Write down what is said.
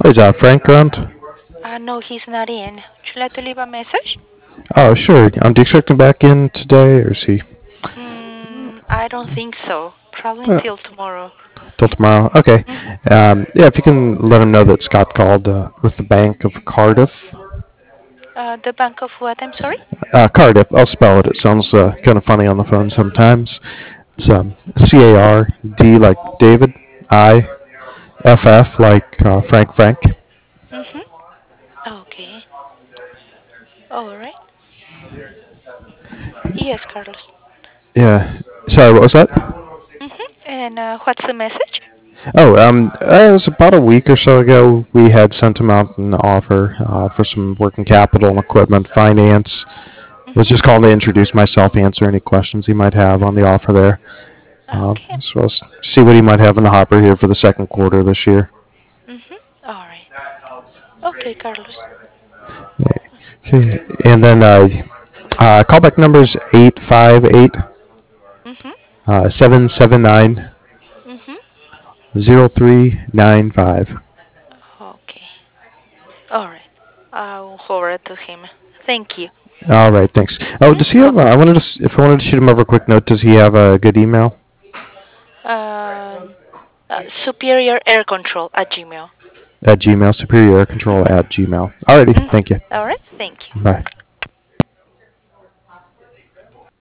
Is Frank around? No, he's not in. Would you like to leave a message? Oh, sure. Do you expect him back in today, or is he I don't think so. Probably uh, until tomorrow. till tomorrow? Okay. Mhm. Yeah, if you can let him know that Scott called with the Bank of Cardiff. The Bank of what? I'm sorry? Cardiff. I'll spell it. It sounds kind of funny on the phone sometimes. It's CARD like David, IFF like Frank. Mm-hmm. Okay. All right. Yes, Carlos. Yeah. Sorry, what was that? Mm-hmm. And what's the message? Oh, it was about a week or so ago. We had sent him out an offer for some working capital and equipment finance. Was Mm-hmm. just calling to introduce myself, answer any questions he might have on the offer there, Okay. as well as see what he might have in the hopper here for the second quarter this year. Mm-hmm. All right. Okay, Carlos. Okay, and then callback number is 858 Mm-hmm. 779 Mm-hmm. 0395. Okay. All right. I'll forward to him. Thank you. All right, thanks. Oh, does he Mm-hmm. have? I wanted to, if I wanted to shoot him over a quick note, does he have a good email? Um, Superior Air Control at Gmail. At Gmail, Superior Air Control at Gmail. Alrighty, Mm-hmm. thank you. All right. Thank you. Bye.